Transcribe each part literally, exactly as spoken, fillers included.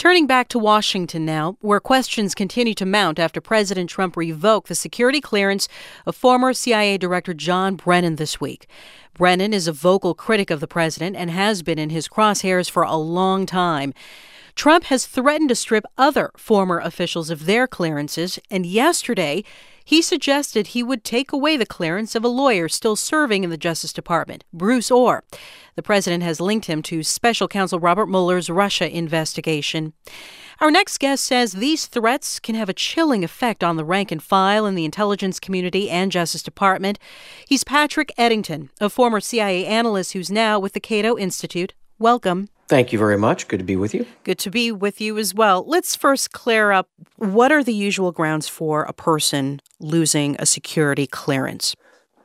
Turning back to Washington now, where questions continue to mount after President Trump revoked the security clearance of former C I A Director John Brennan this week. Brennan is a vocal critic of the president and has been in his crosshairs for a long time. Trump has threatened to strip other former officials of their clearances, and yesterday he suggested he would take away the clearance of a lawyer still serving in the Justice Department, Bruce Ohr. The president has linked him to special counsel Robert Mueller's Russia investigation. Our next guest says these threats can have a chilling effect on the rank and file in the intelligence community and Justice Department. He's Patrick Eddington, a former C I A analyst who's now with the Cato Institute. Welcome. Thank you very much. Good to be with you. Good to be with you as well. Let's first clear up, what are the usual grounds for a person losing a security clearance?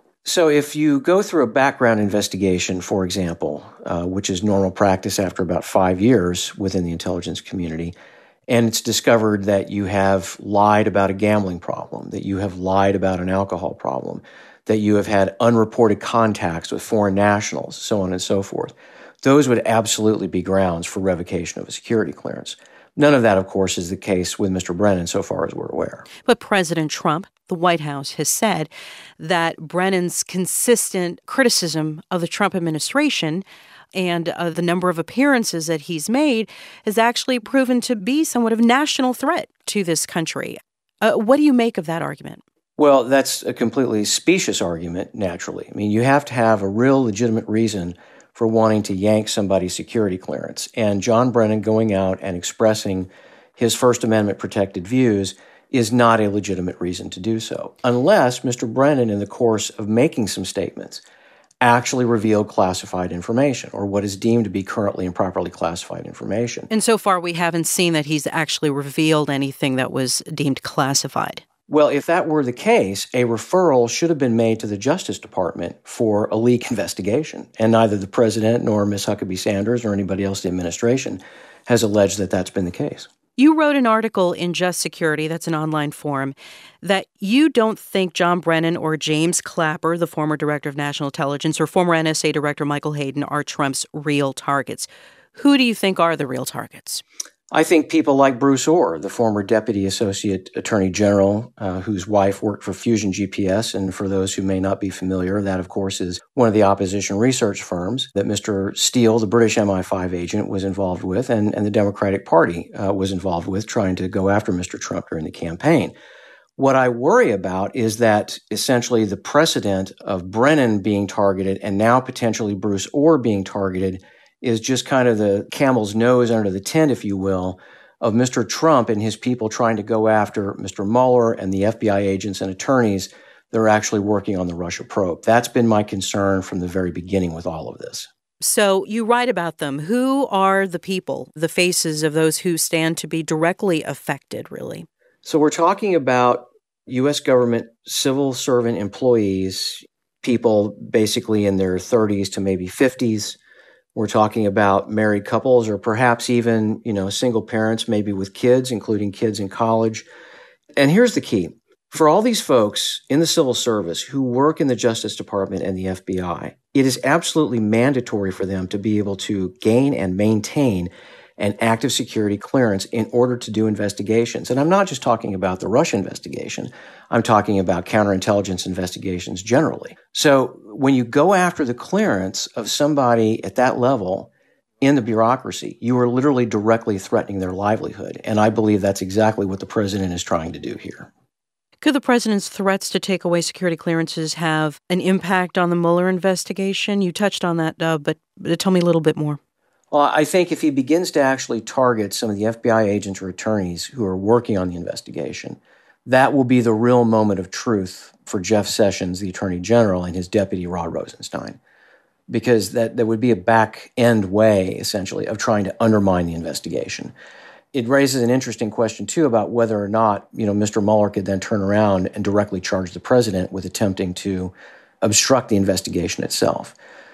So if you go through a background investigation, for example, uh, which is normal practice after about five years within the intelligence community, and it's discovered that you have lied about a gambling problem, that you have lied about an alcohol problem, that you have had unreported contacts with foreign nationals, so on and so forth, those would absolutely be grounds for revocation of a security clearance. None of that, of course, is the case with Mister Brennan, so far as we're aware. But President Trump, the White House, has said that Brennan's consistent criticism of the Trump administration and uh, the number of appearances that he's made has actually proven to be somewhat of a national threat to this country. Uh, what do you make of that argument? Well, that's a completely specious argument, naturally. I mean, you have to have a real legitimate reason for wanting to yank somebody's security clearance. And John Brennan going out and expressing his First Amendment protected views is not a legitimate reason to do so, unless Mister Brennan, in the course of making some statements, actually revealed classified information or what is deemed to be currently improperly classified information. And so far, we haven't seen that he's actually revealed anything that was deemed classified. Well, if that were the case, a referral should have been made to the Justice Department for a leak investigation. And neither the president nor Miz Huckabee Sanders or anybody else in the administration has alleged that that's been the case. You wrote an article in Just Security, that's an online forum, that you don't think John Brennan or James Clapper, the former director of national intelligence, or former N S A director Michael Hayden are Trump's real targets. Who do you think are the real targets? I think people like Bruce Ohr, the former Deputy Associate Attorney General, uh, whose wife worked for Fusion G P S. And for those who may not be familiar, that, of course, is one of the opposition research firms that Mister Steele, the British M I five agent, was involved with, and, and the Democratic Party uh, was involved with, trying to go after Mister Trump during the campaign. What I worry about is that essentially the precedent of Brennan being targeted and now potentially Bruce Ohr being targeted is just kind of the camel's nose under the tent, if you will, of Mister Trump and his people trying to go after Mister Mueller and the F B I agents and attorneys that are actually working on the Russia probe. That's been my concern from the very beginning with all of this. So you write about them. Who are the people, the faces of those who stand to be directly affected, really? So we're talking about U S government civil servant employees, people basically in their thirties to maybe fifties. We're talking about married couples or perhaps even, you know, single parents, maybe with kids, including kids in college. And here's the key. For all these folks in the civil service who work in the Justice Department and the F B I, it is absolutely mandatory for them to be able to gain and maintain an active security clearance in order to do investigations. And I'm not just talking about the Russia investigation. I'm talking about counterintelligence investigations generally. So when you go after the clearance of somebody at that level in the bureaucracy, you are literally directly threatening their livelihood. And I believe that's exactly what the president is trying to do here. Could the president's threats to take away security clearances have an impact on the Mueller investigation? You touched on that, uh, but, but tell me a little bit more. Well, I think if he begins to actually target some of the F B I agents or attorneys who are working on the investigation, that will be the real moment of truth for Jeff Sessions, the Attorney General, and his deputy, Rod Rosenstein, because that, that would be a back-end way, essentially, of trying to undermine the investigation. It raises an interesting question, too, about whether or not, you know, Mister Mueller could then turn around and directly charge the president with attempting to obstruct the investigation itself.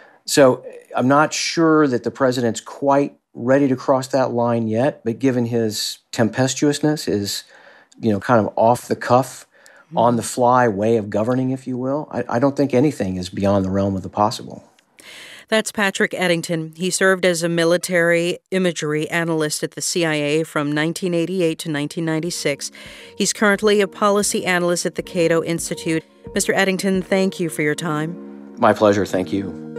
So I'm not sure that the president's quite ready to cross that line yet, but given his tempestuousness, his, you know, kind of off the cuff, mm-hmm. on the fly way of governing, if you will, I, I don't think anything is beyond the realm of the possible. That's Patrick Eddington. He served as a military imagery analyst at the C I A from nineteen eighty-eight to nineteen ninety-six. He's currently a policy analyst at the Cato Institute. Mister Eddington, thank you for your time. My pleasure. Thank you.